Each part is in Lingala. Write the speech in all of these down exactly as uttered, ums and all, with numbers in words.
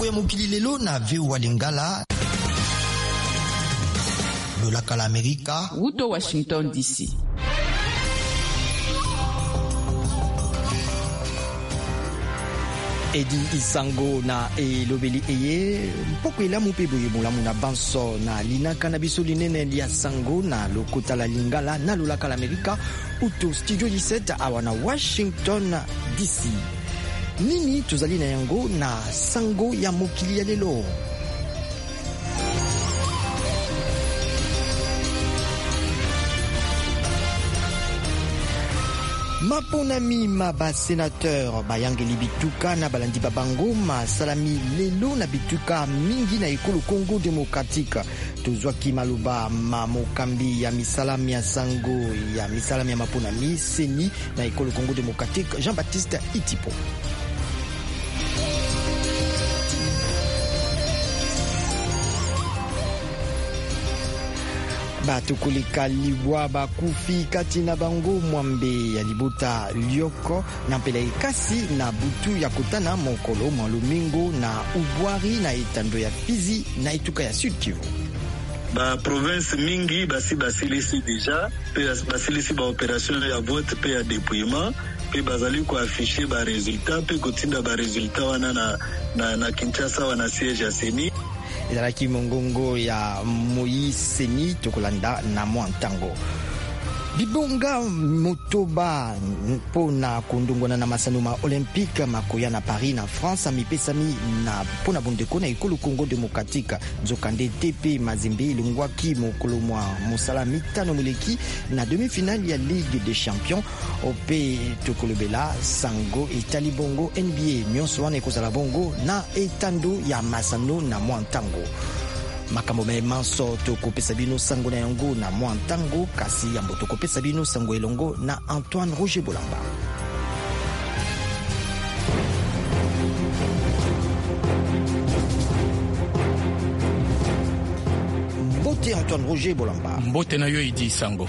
sango ya mokili lelo na V O A Lingala. Lolaka la Amerika. Wuto Washington D C. Edi Isango na elobeli eye mpoko elamu pe boye bolamu na banso na linaka na biso linene ya sango na lokota la Lingala na lolaka la Amerika uto studio dix-sept awa na Washington D C. Nini tozali na yango na sango ya mokili ya lelo. Maponami maba sénateur bayangeli bituka na balandi babango masalami lelo na bituka mingi na ekolo Congo démocratique. Tozwaki maloba mamokambi ya misalami ya sango ya misalami ya maponami seni na ekolo Congo démocratique Jean-Baptiste Itipo. Batukulika libwa bakufi kati na bango mwambe ya libota lioko na mpela kasi na butu ya kotana mokolo mwalumingo na ubwari na etando ya Fizi na etuka ya Sud Kivu. Ba province mingi basi basilisi deja pe basilisi ba opération ya vote pe ya dépouillement pe bazali ko afficher ba résultat pe kotinda ba résultat wana na na, na Kinshasa wana siège ya Seni. Ezalaki mongongo ya Moïse Seni tokolanda na mwantango. Bibonga motoba pona kundungona na masanuma olympique makoya na Paris na France amipesami na pona bondeko na ekolo Congo démocratique nzokande T P Mazembe lingwaki mokolo mwa musala mitano muleki na demi-finale ya Ligue des Champions ope tokolobela sango etali bongo N B A nyonso wana ekozala bongo na etando ya masano na mwantango. Makambo me manso tokopesa bino sango na yango na mwantango kasi yambo tokopesa bino sango elongo na Antoine Roger Bolamba. Mbote Antoine Roger Bolamba. Mbote na yo idi sango.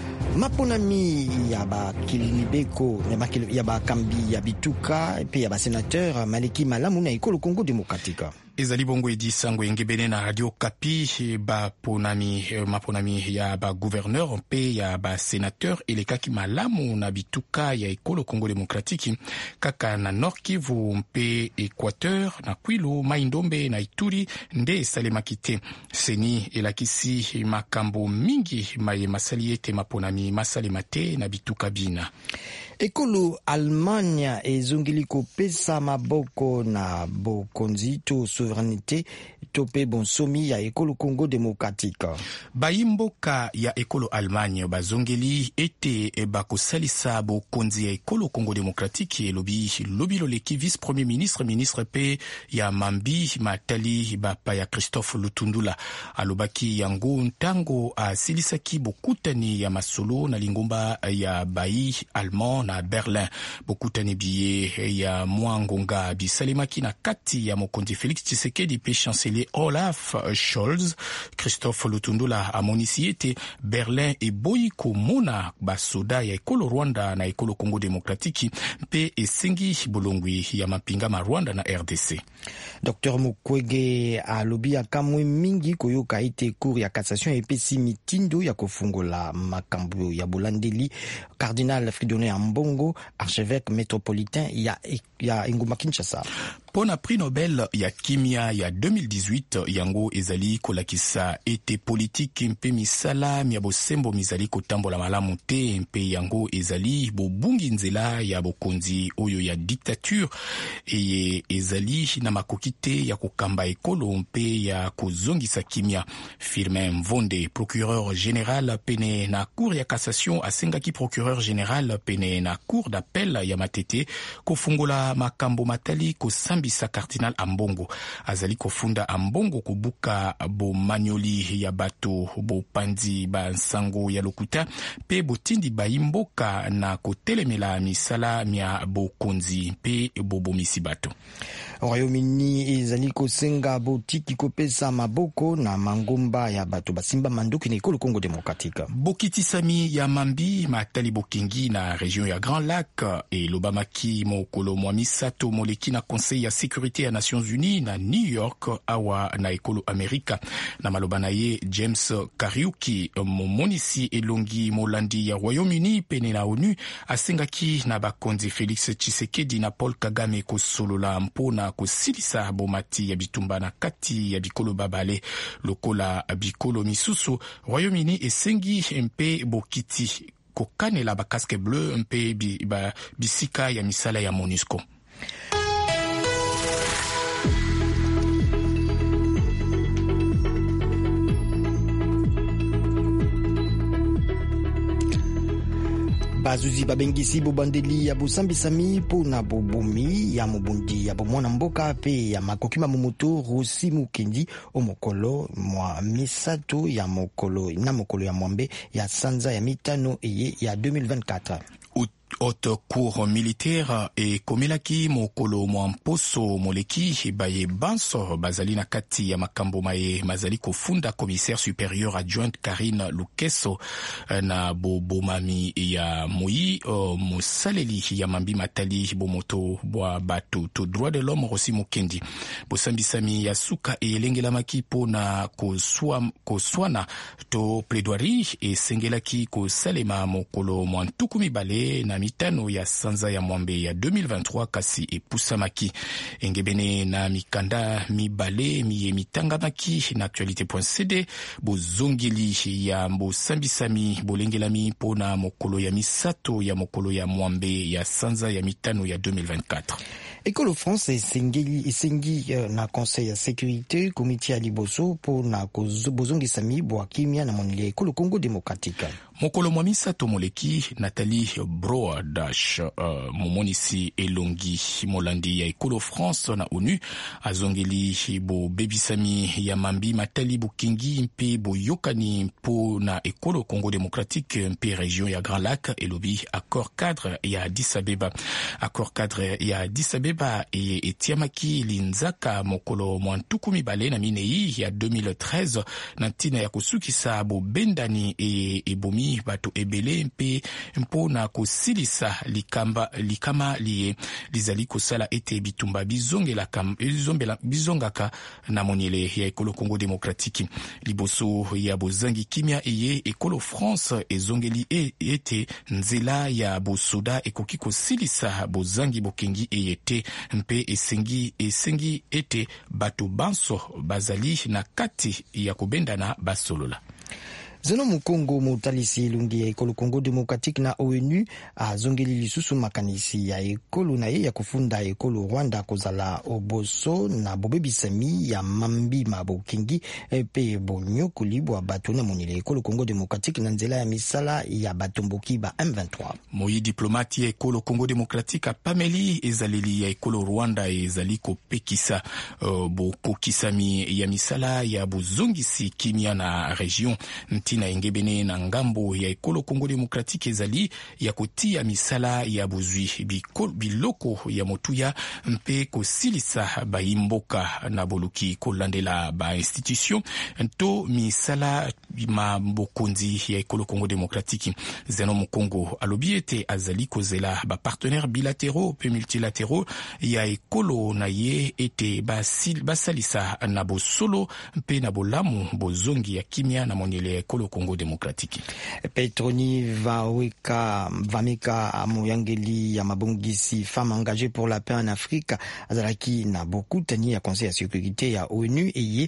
Maponami ya ba kilinibeko ya ba kambi ya bituka pe ya ba sénateur Maleki Malamu na ekolo Congo démocratique. Ezali bongo edi sango engebene na Radio Kapi ba ponami maponami ya ba gouverneur pe ya ba sénateur elekaki malamu na bituka ya ekolo Congo démocratique kaka na Nord Kivu mpe Équateur na Kwilu Maindombe na Ituri nde salemaki Seni elakisi makambo mingi maye masali ete maponami masalemate na bituka bina. Ekolo Allemagne ezongeli kopesa maboko na bokonzito souveraineté tope bonsomi ya ekolo Congo démocratique. Bayimboka ya ekolo Allemagne bazongeli ete bakosalisa bokonzi ya ekolo Congo démocratique elobi lobi loleki vice premier ministre ministre pe ya Mambi Matali bapa ya Christophe Lutundula alobaki yango ntango asilisaki bokutani ya masolo na lingomba ya bayi allemand na Berlin. Bokutani biye ya mwangonga bisalemaki na kati ya mokonzi Félix Tshisekedi pe chancelier Olaf Scholz. Christophe Lutundula amonisi ete Berlin eboyi komona basoda ya ekolo Rwanda na ekolo Congo démocratique pe esengi bolongwi ya mapinga ma Rwanda na R D C. Docteur Mukwege alobi akamwe mingi koyoka ete cour ya cassation epesi mitindo ya kofungola makambo ya bolandeli. Cardinal Fridolin Ambongo, archevêque métropolitain ya, ya Nguma Kinshasa. Pona prix Nobel ya kimia ya deux mille dix-huit yango ezali kolakisa ete politique mpe misala ya bosembo mizali kotambola malamu te mpe yango ezali bobungi nzela ya bokonzi oyo ya dictature eye ezali na makoki te ya kokamba ekolo mpe ya kozongisa kimia. Firmin Mvonde, procureur général pene na cour ya cassation asengaki procureur général pene na cour d'appel ya Matete kofungola makambo matali kosambisa Cardinal Ambongo. Azali kofunda Ambongo kubuka bo manyoli ya bato bo pandi ba nsango ya lokuta pe botindi bayimboka na kotelemela misala mia bo konzi pe bobo misibato. Royaume-Uni ezali kosenga botiki kopesa maboko na mangomba ya bato basimba manduki na ekolo Congo Démocratique. Bokitisami ya mambi matali bokengi na région ya Grand Lac et lobamaki mokolo mwa misato moleki na Conseil ya sécurité ya Nations Unies na New York awa na ekolo Amerika. Na maloba na ye James Kariuki momonisi elongi molandi ya Royaume-Uni pene na ONU asengaki na bakonzi Félix Tshisekedi na Paul Kagame kosolola mpona kosilisa bomati ya bitumba na kati ya bikolo babale lokola bikolo misusu. Royaume-Uni esengi mpe bokiti kokanela ba casque bleu mpe bi, ba, bisika ya misala ya MONUSCO. Bazuzi babengisi bobandeli ya bosambisami pona bobomi ya mobundi ya bomwana mboka pe ya makokima momoto Rosi Mukendi omokolo mwa misato ya mokolo na mokolo ya mwambe ya sanza ya mitano eye ya deux mille vingt-quatre. Haute cour militaire e komelaki mokolo mwa mposo moleki baye banso bazali na kati ya makambo maye mazali kofunda commissaire supérieur adjointe Karine Lukeso na bobomami ya moi mosaleli ya mambi matali bomoto bwa bato to droit de l'homme Rosi Mukendi bosambisami ya suka e elengelamaki pona koswa koswana to plaidoirie e sengelaki kosalema mokolo mwa ntuku mibale na mitano ya sanza ya mwambe ya deux mille vingt-trois kasi epusamaki engebene na mikanda mibale miye mitangamaki na actualité.cd bozongeli ya mbosambisami bolengelami pona mokolo ya misato ya mokolo ya mwambe ya sanza ya mitano ya deux mille vingt-quatre. Ekolo France esengi esengi na Conseil ya sécurité komiti ya liboso pona bozongisami bwa kimia na monile ekolo Congo Démocratique. Mokolo mwa misato moleki Nathalie Broadash uh, momonisi elongi molandi ya ekolo France na ONU azongeli bo bebisami ya mambi matali bukingi mpe boyokani mpo na ekolo Congo Démocratique mpe région ya Grand Lac elobi accord cadre ya Addis Abeba. Accord cadre ya Addis Abeba e etiamaki linzaka mokolo mwa ntuku mibale na minei ya deux mille treize na ntina ya kusukisa bo bendani e ebomi bato ebele mpe mpona kosilisa likamba likama liye lizali kosala ete bitumba bizongela kam bizombela bizongaka na moniele ya ekolo Congo Démocratique liboso ya bozangi kimia eye ekolo France ezongeli e, ete nzela ya bosoda ekoki kosilisa bozangi bokengi eyete mpe esengi esengi ete bato banso bazali na kati ya kobendana basolola. Zeno Mukongo motalisi elungi ya ekolo Congo Démocratique na ONU azongeli lisusu makanisi ya ekolo na ye ya kufunda ekolo Rwanda kozala oboso na bobebisami ya mambi mabokingi pe bonyokoli bwa bato na monile ekolo Congo Démocratique na nzela ya misala ya batomboki ba M vingt-trois. Moyi diplomati ya ekolo Congo Démocratique apameli ezaleli ya ekolo Rwanda ezali kopekisa uh, bokokisami ya misala ya bozongisi kimia na region na engebene na ngambo ya ekolo Congo Démocratique ezali ya kotia misala ya bozwi biloko ya motuya mpe kosilisa baimboka na boluki kolandela ba institution to misala mabokonzi ya ekolo Congo Démocratique. Zeno Mukongo alobi ete azali kozela ba partenaires bilatéraux pe multilatéraux ya ekolo na ye ete basil basalisa na bosolo mpe na bolamu bozongi ya kimia na monele ya ekolo Congo Démocratique. Petroni Vaweka Vameka Moyangeli ya mabongisi femme engagée pour la paix en Afrique azalaki na beaucoup tani ya Conseil ya sécurité ya ONU eye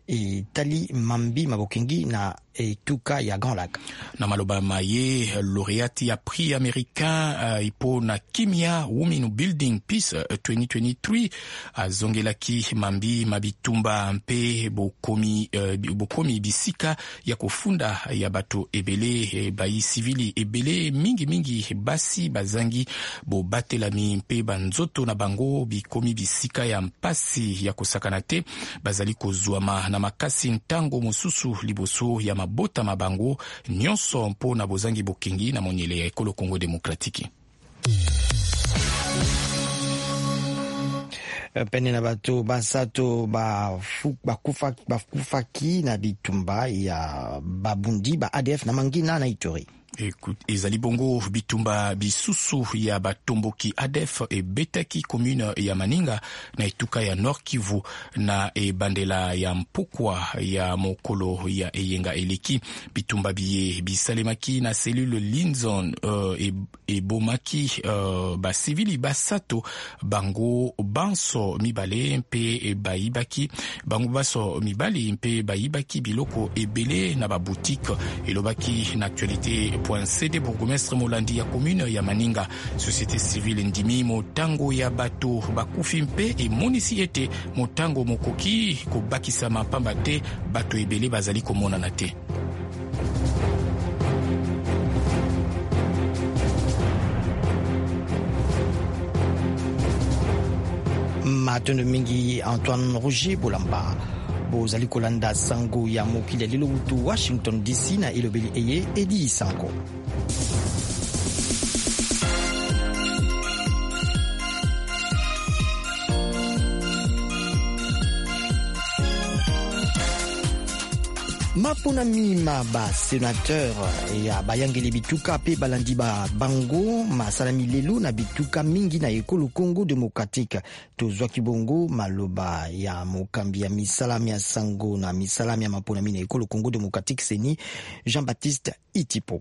e tali mambi mabokengi na etuka ya Grand Lac. Na maloba maye lauréate ya prix américain uh, ipo na kimia Women Building Peace uh, twenty twenty-three azongelaki mambi mabitumba mpe bokomi uh, bokomi bisika ya kufunda ya bato ebele e, bayi civili ebele mingi mingi basi bazangi bo batelami mpe banzoto na bango bikomi bisika ya mpasi ya kosakana te bazali kozwama na makasi ntango mosusu liboso ya mabota mabango nyonso mpo na bozangi bokengi na monyele ya ekolo Congo Démocratique. pene na bato basato bakufa bakufaki na bitumba ya babundi ba A D F na Mangina na Ituri. Ezali bongo bitumba bisusu ya batomboki A D F e betaki commune ya Maninga na etuka ya Nord Kivu na e bandela ya Mpukwa ya mokolo ya Eyenga Eleki. Bitumba biye bisalemaki na cellule Linzon uh, e, e bomaki uh, ba civili basato bango banso mibale mpe e baibaki bango baso mibale mpe baibaki biloko ebele na ba boutique elobaki na actualité C D bourgmestre Molandi ya commune ya Maninga. Société civile ndimi motango ya bato bakufi mpe e monisi ete motango mokoki kobakisa mapamba te bato ebele bazali komona na te. Matondo mingi Antoine Roger Bolamba. Bozali kolanda sango ya mokili lilo utu Washington D C na ilobeli eye Edi Sanko. Mapona mima ba sénateur ya bayangeli bituka pe balandi ba bango masalami lelo na bituka mingi na ekolo Congo démocratique. Tozwa kibongo maloba ya mokambi ya misalami ya sango na misalami ya mapona mina ekolo Congo démocratique Seni Jean-Baptiste Itipo.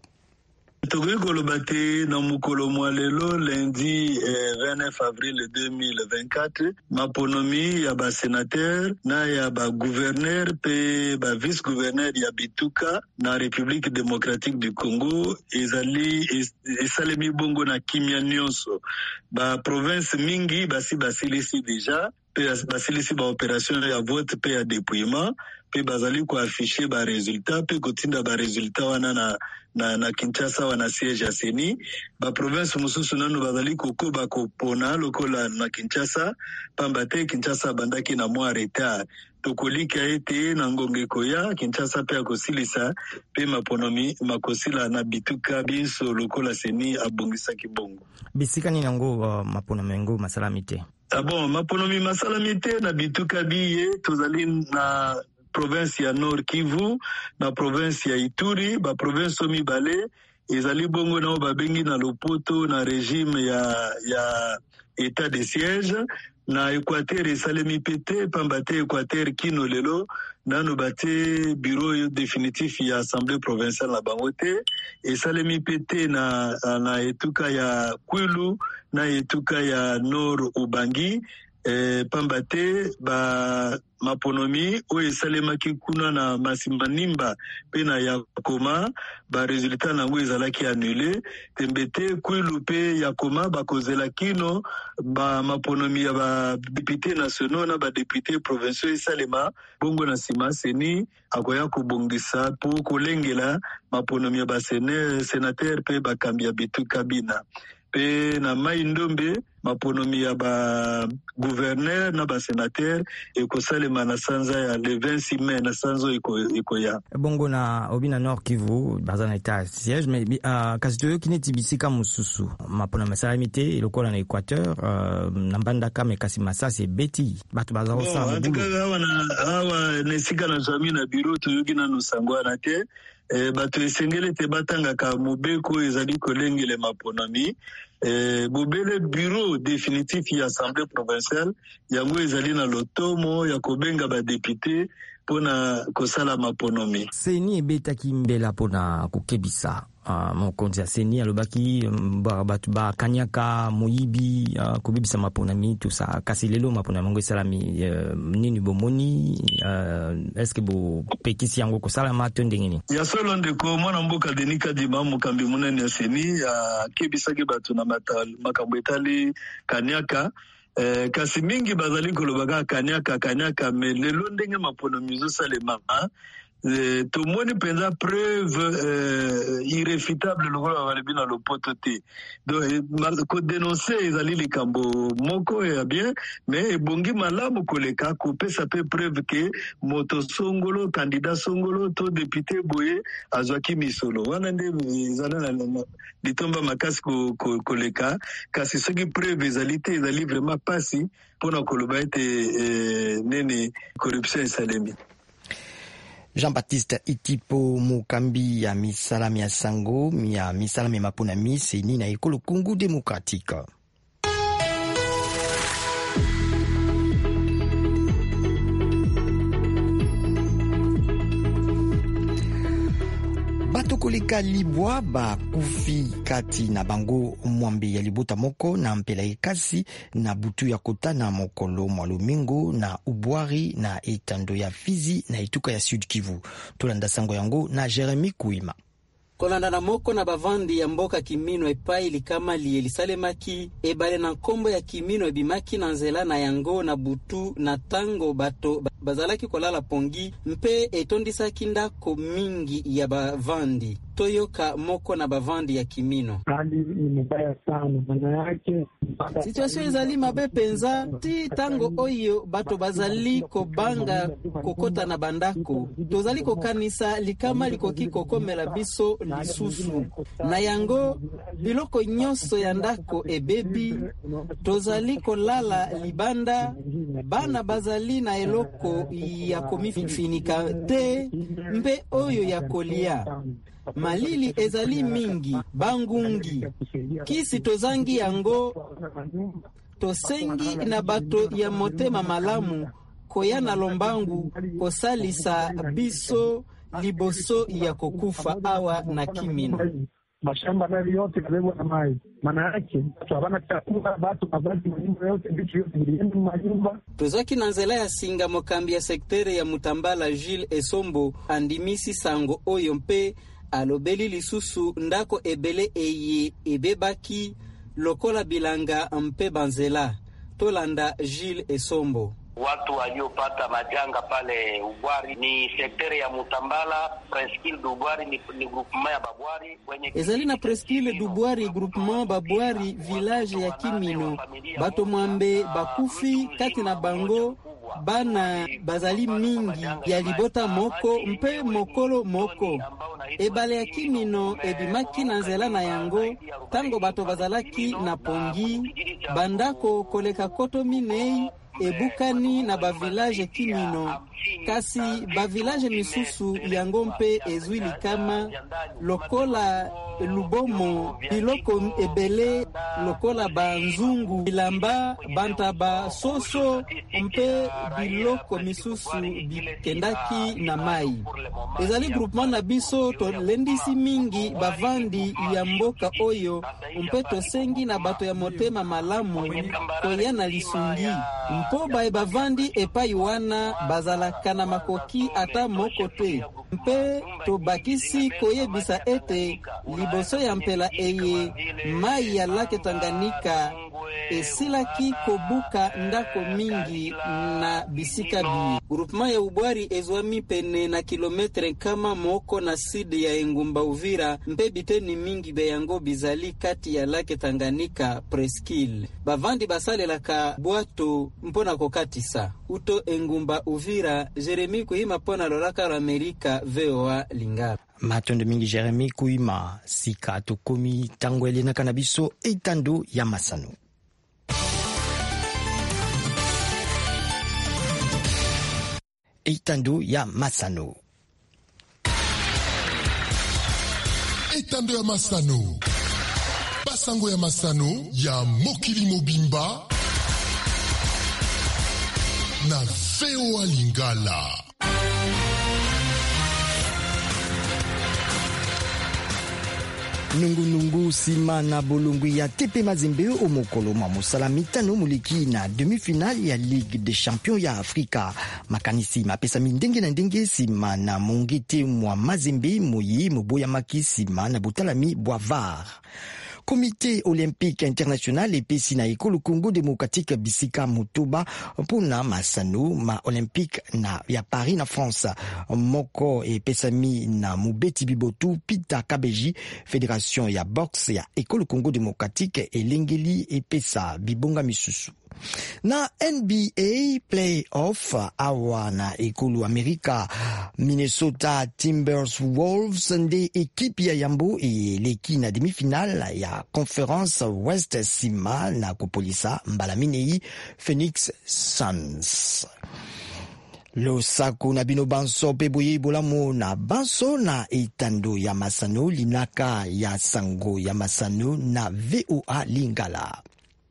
Togo kolobate na mukolo mwalelo lundi eh, vingt-neuf avril deux mille vingt-quatre maponomi ya ba sénateur na ya ba gouverneur pe ba vice gouverneur ya bituka na République démocratique du Congo ezali esalemi bongo na kimia nyonso ba province mingi basi basilisi deja pe basilisi ba opération ya vote pe ya dépouillement pe bazali ko afficher ba résultat pe kotinda ba résultat wana na na na Kinshasa wana siège ya Seni ba province mususu nano bazali koko bakopona lokola na Kinshasa pamba te Kinshasa bandaki na mwa retard tokolika ete na ngonge koya Kinshasa pe akosilisa pe maponomi makosila na bituka biso lokola Seni abongisa kibongo bisikani nango uh, maponomi ngo masalamite. Ah bon, maponomi masalamite na bituka biye tozali na province ya Nord Kivu na province ya Ituri ba province mibale ezali bongo na babengi na lopoto na régime ya ya état de siège na Équateur esalemi pete pambate Équateur kino lelo nano bate bureau définitif ya assemblée provinciale na bangote esalemi pete na na etuka ya Kwilu na etuka ya Nord Ubangi eh, pambate ba maponomi o esalemaki kuna na Masimbanimba pe na Yakoma ba resultat nango ezalaki annulé tembete Kwilu pe Yakoma bakozela kino ba maponomi ya ba député nationaux na ba député provinciaux esalema bongo na sima Seni akoya kobongisa po kolengela maponomi ya ba sénateur pe bakambi ya bituka bina pe na mai ndombe maponomi ya ba gouverneur na ba sénateur ekosalema na sanza ya le vingt-six mai na sanzo ekoya bongo na obina Nord Kivu bazana état siège mais uh, kasi toyo kineti bisika mususu mapona masalamite lokola na Équateur uh, na mbandaka me kasi masasi beti batu baza osala bulu awa na awa nesika na jami na bureau toyoki na nusango na te eh, bato esengele te batangaka mobeko ezali kolengele maponomi eh, bobele bureau définitif ya assemblée provinciale yango ezali na lotomo ya kobenga ba député pona kosala maponomi. Seni ebetaki mbela pona kokebisa uh, mokonzi ya Seni alobaki ba batu ba kanyaka moyibi uh, kobebisa maponomi tout ça kasi lelo maponomi ngo esalami uh, nini bomoni uh, est-ce que bo pekisi yango kosala mato ndengeni ya solo ndeko mwana mboka Denika Dima mokambi munene ya Seni akebisa ke batu na makambo etali kanyaka Eh, kasi mingi bazali kolobaka kanyaka kanyaka me lelo ndenge maponomi ezosalema eh, tomoni penza preuve eh, irréfutable lokola balobi na lopoto te. Donc kodénonce ezali likambo moko ya bien, mais ebongi malamu koleka kopesa pe preuve ke moto songolo, candidat songolo to député boye azwaki misolo wana nde ezala na litomba makasi koleka. Kasi soki preuve ezali te, ezali vraiment pasi mpona koloba ete eh, nene corruption esalemi. Jean-Baptiste Itipo Mukambi ya misalami ya sango ya misalami mapona miseni na ekolo Congo démocratique. Bato koleka libwa ba kufi kati na bango mwambe ya libota moko na mpela ekasi na butu ya kota na mokolo mwalumingo na ubwari na etando ya Fizi na etuka ya Sud Kivu. Tolanda sango yango na Jeremy Kuima. Kolanda na moko na bavandi ya mboka Kimino epai likama lielisalemaki ebale na nkombo ya Kimino ebimaki na nzela na yango na butu na tango bato bazalaki kolala pongi mpe etondisaki ndako mingi ya bavandi. Toyoka moko na bavandi ya Kimino. Hali ni mbaya sana, maana yake situation ezali mabe penza ti tango oyo bato bazali kobanga kokota na bandako. Tozali kokanisa likama likoki kokomela biso lisusu. Na yango biloko nyonso ya ndako ebebi, tozali kolala libanda, bana bazali na eloko ya komifinika te mpe oyo ya kolia. Malili ezali mingi, bangungi. Kisi tozangi yango, tosengi na bato ya motema malamu, koya na lombangu, kosalisa biso liboso ya kokufa awa na Kimino. Mashamba na yote kabebwa na mai. Maana yake watu habana chakula, watu mavazi manyumba yote vitu yote vilienda manyumba. Tozaki na nzela ya singa mokambi ya sektere ya Mutambala Gilles Esombo andimisi sango oyo mpe alobeli lisusu ndako ebele eye ebebaki lokola bilanga mpe banzela. Tolanda Gilles Esombo. Watu waliopata majanga pale Ubwari ni sektere ya Mutambala, Presqu'île d'Ubwari ni, ni groupement ya Babwari. Ezali na Presqu'île d'Ubwari groupement Babwari village ya Kimino. Bato mwambe bakufi kati na bango bana bazali mingi ya libota moko mpe mokolo moko. Ebale ya Kimino ebimaki na nzela na yango tango bato bazalaki na pongi bandako koleka koto minei ebukani na ba village Kimino. Kasi ba village misusu yango mpe ezwi likama lokola Lubomo, biloko ebele lokola banzungu, bilamba, bantaba, soso, mpe biloko misusu bikendaki na mai. Ezali groupement na biso to lendisi mingi bavandi ya mboka oyo, mpe tosengi na bato ya motema malamu koya na lisungi. Mpo bae bavandi epai wana bazalaka na makoki ata moko te. Mpe to bakisi koyebisa ete liboso ya mpela eye mai ya lake Tanganyika esilaki kobuka ndako mingi na bisika bi. Groupement ya Ubwari ezwami pene na kilometre kama moko na sidi ya Engumba Uvira, mpe biteni mingi be yango bizali kati ya lake Tanganyika Presqu'île. Bavandi basalelaka bwato mpona kokatisa. Uto Engumba Uvira, Jeremy Kuima pona lolaka la Amerika V O A Lingala. Matondo mingi Jeremy Kuima sika tokomi tango elena kanabiso etando ya masano. Etando ya masano. Etando ya masano. Basango ya masano ya mokili mobimba na V O A Lingala. Nungu nungu sima na bolungu ya T P Mazembe o mokolo ma musala mitano muliki na demi-finale ya Ligue des Champions ya Afrika. Makanisi mapesa mindenge na ndenge sima na mongete mwa Mazembe moyi moboya maki sima na butalami bwa V A R. Komite olympique international epesi na ekolo Congo démocratique bisika motoba mpona masano ma olympique na ya Paris na France. Moko epesami na Mubeti Bibotu Pita Kabeji fédération ya boxe ya ekolo Congo démocratique elengeli epesa bibonga misusu. Na N B A playoff awa na ekulu Amerika, Minnesota Timberwolves nde ekipe ya Yambo eleki na demi-finale ya Conference West sima na kopolisa mbala minei Phoenix Suns. Losaku na bino banso pe boye bolamu na banso na etando ya masano linaka ya sango ya masano na V O A Lingala.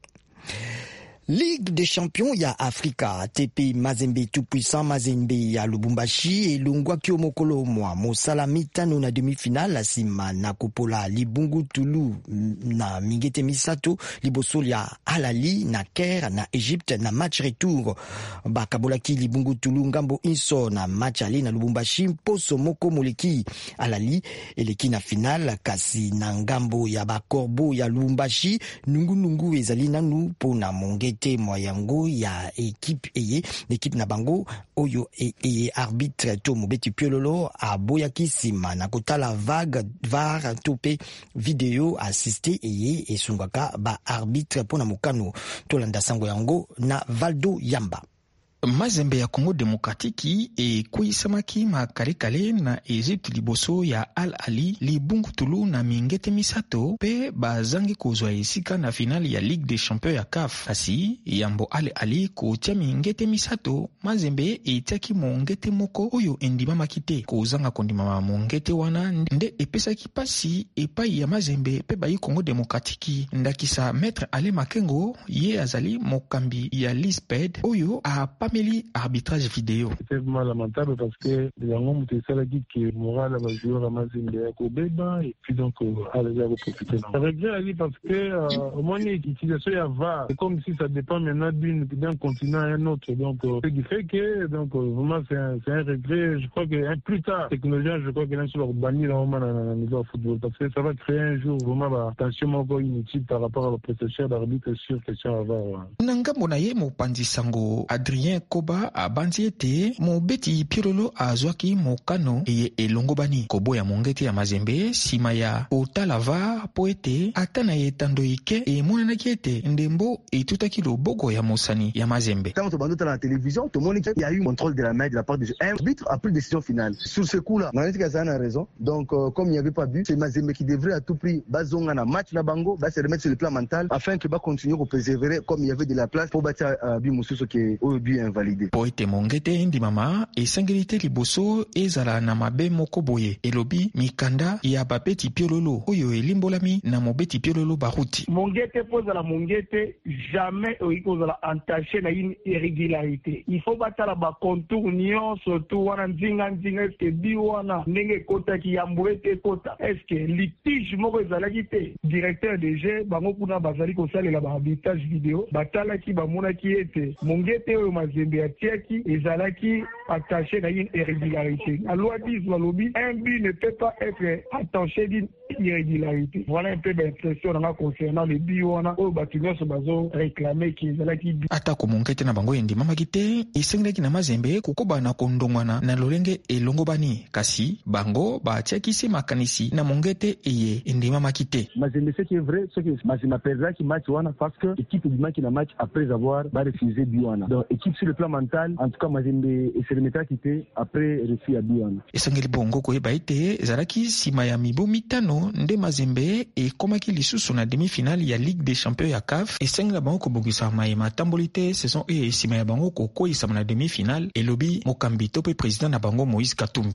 Ligue des champions ya Afrika T P Mazembe tout puissant Mazembe ya Lubumbashi elungwa kio mokolo mwa mosala mitano na demi-finale sima na kopola Libungu Tulu na mingete misato liboso ya Alali na Caire na Egypte na match retour bakabolaki Libungu Tulu ngambo inso na match ali na Lubumbashi poso moko moleki Alali eleki na finale kasi na ngambo ya bakorbo ya Lubumbashi nungu nungu ezali nanu pona mongete moyango ya équipe eye l'équipe na bango oyo e, e arbitre to Mobeti Piololo aboyaki sima na kotala vague var tope video assisté eye esungaka ba arbitre pona mokano tolanda sango yango na Valdo Yamba. Mazembe ya Congo Demokratiki e kuisamaki makalekale na Egypte liboso ya Al Ali Libungu Tulu na mingete misato pe bazangi kozwa esika na finali ya Ligue des Champions ya C A F. Kasi Yambo Al Ali kotia mingete misato Mazembe etiaki mongete moko oyo endima kite kozanga kondima mongete wana nde epesaki pasi epai ya Mazembe pe bayi Congo Demokratiki ndakisa Maître Ale Makengo ye azali mokambi ya Lisped oyo a meli arbitrage vidéo. C'est vraiment lamentable parce que les gens ont été dit que moral va jouer à Mazembe à Kobeba et puis donc à les avoir profité. Ça veut bien aller parce que au moins l'utilisation ya V A R c'est comme si ça dépend maintenant d'une d'un continent à un autre. Donc ce qui fait que donc vraiment c'est un, c'est un regret. Je crois que un plus tard technologie je crois que là sur leur bannir vraiment dans le niveau football parce que ça va créer un jour vraiment attention encore inutile par rapport à la prestation d'arbitre sur question à V A R. Nangambo na ye mo pandisango Adrien Koba abanzi ete Mobeti Piololo azwaki mokano eye elongo bani kobo ya mongete ya Mazembe sima ya otala V A R po ete ata na etando ike emonanaki ete ndembo etutaki loboko ya mosani ya Mazembe. Quand on bande dans la télévision, tout le monde dit qu'il y a eu contrôle de la main de la part du arbitre a pris décision finale. Sur ce coup-là, Manétika a raison. Donc euh, comme il n'y avait pas but, c'est Mazembe qui devrait à tout prix bazonga na match na bango, va se remettre sur le plan mental afin que va continuer à persévérer comme il y avait de la place pour battre uh, but mususu qui au but invalidé. Po ete mongete ndi mama esengelite liboso ezala na mabe moko boye elobi mikanda ya Babeti Piololo oyo elimbolami na Mobeti Piololo baruti. Mongete pose la mongete jamais oiko la entaché na une irrégularité. Il faut battre la ba contour nion surtout wana nzinga nzinga est bi wana ndenge kota ki yambwete kota. Est-ce que litige moko ezalaki te directeur de jeu bango kuna bazali ko salela ba arbitrage vidéo batala ki ba mona ki ete mongete oyo Mazembe ya tiaki ezalaki attaché à une irrégularité. La loi dit dans lobby un but ne peut pas être attaché d'une irrégularité. Voilà un peu l'impression concernant les but wana oyo batunyo so bazo réclamer ki ezalaki ata ko mongete na bango endi mama kite esengelaki na Mazembe kokoba na kondongwana na lolenge elongo bani kasi bango batiaki se makanisi na mongete eye endi mama kite. Mazembe c'est vrai ce que Mazembe perdra ki match wana parce que équipe du match na match après avoir ba refusé but wana. Donc équipe sur le plan mental en tout cas Mazembe se remettra quitter après refus à but wana. Esengeli bongo ko eba ete zalaki sima ya mibo mitano nde Mazembe ekomaki lisusu na demi-finale ya Ligue des Champions ya C A F esengela bango kobongisa mayema tambolite saison e sima ya bango kokoyisa na demi-finale elobi mokambi tope président na bango Moïse Katumbi.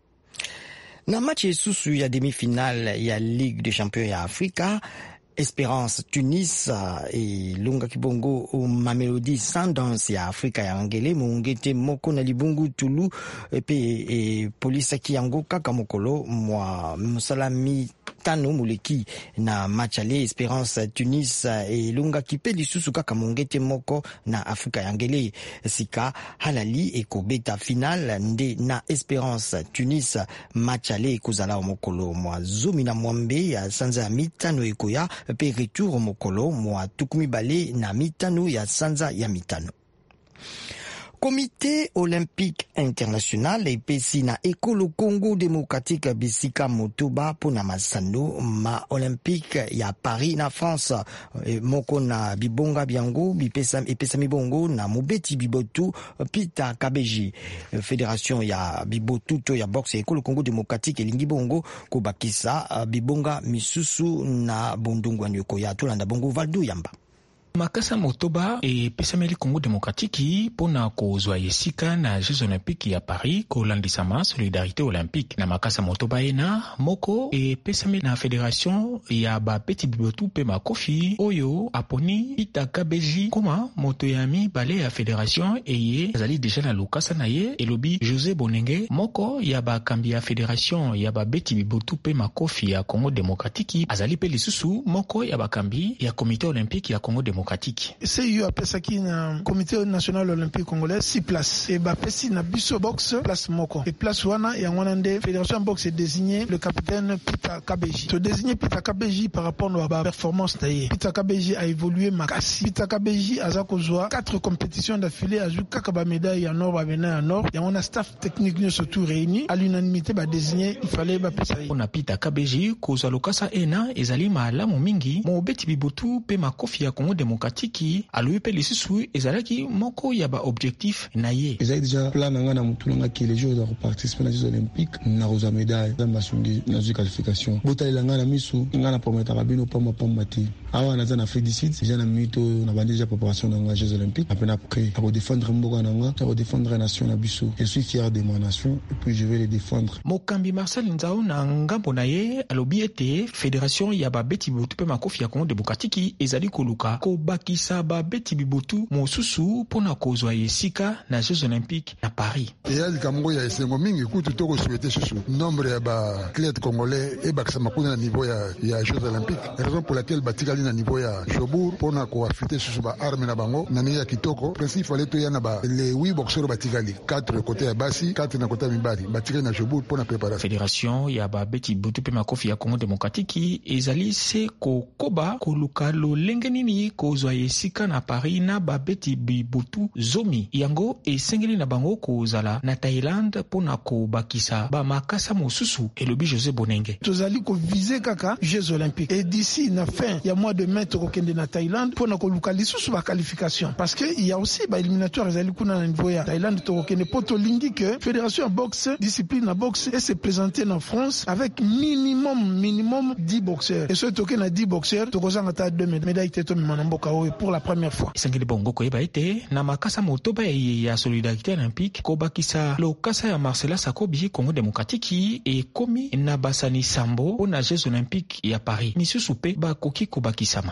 Na match esusu ya demi-finale ya Ligue des Champions ya Afrika Espérance Tunis e lunga kibongo o Mamelodi Sundowns ya Afrika ya Angele mungete moko na Libungu Tulu pe e polisa ki yango kaka mokolo mwa musalami tano muleki na machale Espérance Tunis e lunga kipe lisusu kaka mungete moko na Afrika ya Angele sika halali e kobeta final nde na Espérance Tunis machale kozala mokolo mwa zumi na mwambe ya sanza mitano ekoya pe retour mokolo mwa tukumi bale na mitano ya sanza ya mitano. Comité olympique international epesi na ekolo Congo démocratique bisika motoba pona masano ma olympique ya Paris na France. E, moko na bibonga biango bipesa epesa mibongo na mobeti bibotu Peter Kabeji. Fédération ya bibotu to ya boxe ekolo Congo démocratique elingi bongo kobakisa bibonga misusu na bondungwa nyoko ya tolanda bongo Valdo Yamba. Makasa motoba e pesameli Congo démocratique pona kozwa yesika na Jeux olympiques ya Paris kolandisama solidarité olympique na makasa motoba ena moko e pesameli na fédération ya ba peti bibotu pe makofi oyo aponi Peter Kabeji koma moto yami bale ya fédération eye azali déjà na lokasa na ye elobi José Bonenge moko ya ba kambi ya fédération ya ba beti bibotu pe makofi ya Congo démocratique azali pe lisusu moko ya ba kambi ya comité olympique ya Congo démocratique. C I O apesaki na comité national olympique congolais six places et bapesi na biso boxe place moko et place wana ya wana nde fédération boxe désigné le capitaine Peter Kabeji. To désigner Peter Kabeji par rapport à la performance taillée. Peter Kabeji a évolué makasi. Peter Kabeji a zakozwa quatre compétitions d'affilée a joué kaka ba médaille en or ba bena en or. Ya wana staff technique nous surtout réuni à l'unanimité ba désigner il fallait ba pesa. On a Peter Kabeji kozwa lokasa ena ezali malamu mingi mo beti bibotu pe makofi ya Congo démocratique aloui pe lisusu ezalaki moko ya ba objectif na ye. Ezali déjà plan nga na mutu nga ki les jours de participer na Jeux olympiques na roza médaille na masungi na qualification. Botali nga na misu nga na promettre bino pa mapamba ti. Awa na za na Afrique du Sud, déjà na mito na bandi déjà préparation na Jeux olympiques après après pour défendre mboka nga, pour défendre la nation na biso. Je suis fier de ma nation et puis je vais les défendre. Mokambi Marcel Nzao na ngambo na ye alobi ete fédération ya ba beti bibotu pe makofi ya Congo démocratique ezali koluka ko bakisa ba beti bibotu mosusu pona kozwa yesika na Jeux olympiques na Paris. Ya likambo ya esengo mingi kutu toko souhaiter susu nombre ya ba athlètes congolais et bakisa makuna na niveau ya ya Jeux olympiques. Raison pour laquelle batikali na niveau ya Jobour pona ko affiter susu ba arme na bango na ya kitoko. Principe fallait to ya na ba les huit boxeurs batikali quatre côté ya basi quatre na côté mibali batikali na Jobour pona préparation. Fédération ya ba beti bibotu pe makofi ya Congo démocratique ezali se ko koba koluka lo lengenini kozwa yesika na Paris na babeti bibutu zomi yango esengeli na bango kozala na Thaïlande pona ko bakisa ba makasa mosusu elobi José Bonenge. Tozali ko viser kaka Jeux olympiques et d'ici na fin ya mois de mai to kokende na Thaïlande pona ko luka lisusu ba qualification parce que il y a aussi ba éliminatoire ezali kuna na niveau ya Thaïlande to kokende poto lingi que fédération boxe discipline na boxe et se présenter en France avec minimum minimum dix boxeurs et ce token na dix boxeurs to kozanga ta deux médailles teto manamboka pour la première fois. Sengeli bongo ko eba ete na makasa motoba ya solidarité olympique ko bakisa lokasa ya Marcela Sakobi Congo démocratique et komi na basani sambo na Jeux olympiques ya Paris. Misusu pe ba koki ko bakisama.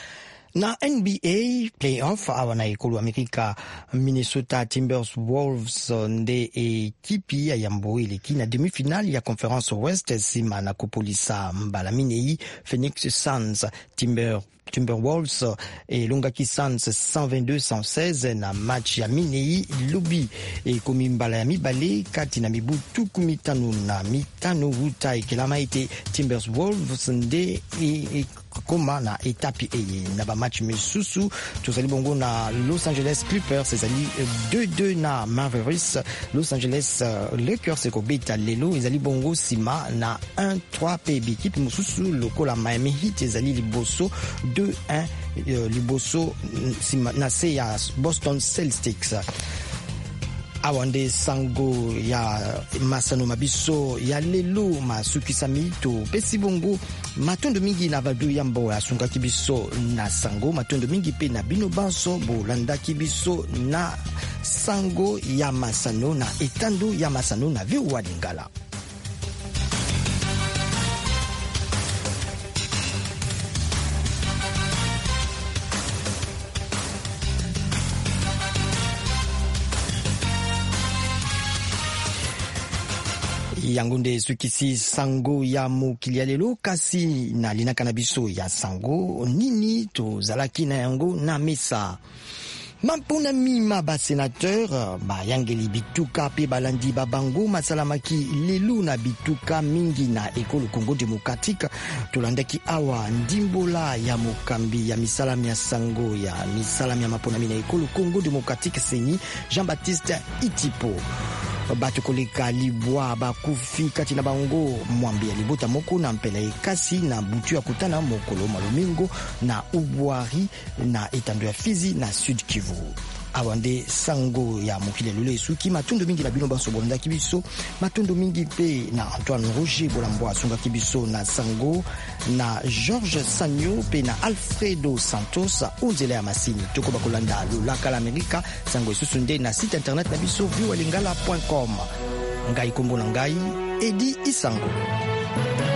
Na N B A playoff awa na ekolo Amerika Minnesota Timberwolves nde ekipi ya yambo ileki na demi-finale ya Conference West sima na kopolisa mbala minei Phoenix Suns. Timber Timberwolves et Longaki Suns cent vingt-deux à cent seize na match ya minei lubi e komi mbala ya mibale kati na mibutu kumitano na mitano wuta ekelama ite Timberwolves nde e, e koma na etape eye na ba match misusu tozali bongo na Los Angeles Clippers ezali deux deux na Mavericks. Los Angeles uh, Lakers ko beta lelo ezali bongo sima na un trois pe équipe mususu lokola Miami Heat ezali liboso deux un uh, liboso sima na se ya Boston Celtics. Awande sango ya masano mabiso ya lelo masukisa mito pesi bongo matondo mingi na Valdo Yamba asunga kibiso na sango matondo mingi pe na bino banso bolanda kibiso na sango ya masano na etando ya masano na V O A Lingala. Yango nde sukisi sango ya mokili ya lelo kasi na linaka na biso ya sango nini tozalaki na yango na mesa. Mampuna mima ba sénateur ba yangeli bituka pe balandi babango masalamaki lelu na bituka mingi na ekolo Congo Démocratique tolandaki awa ndimbola ya mokambi ya misalami ya sango ya misalami ya mapona mina ekolo Congo Démocratique seni Jean-Baptiste Itipo bato koleka libwa bakufi kati na bango mwambi ya libota moko na mpela ekasi na butu ya kutana mokolo malumingo na ubwari na etando ya Fizi na Sud Kivu. Awande sango ya mokili lule suki matondo mingi na bino baso bolanda kibiso matondo mingi pe na Antoine Roger Bolambo asunga kibiso na sango na Georges Sanyo pe na Alfredo Santos unzela ya masini toko bakolanda lulaka la Amerika sango isusunde na site internet na biso viu walingala point com ngai kombo na ngai Edi Isango.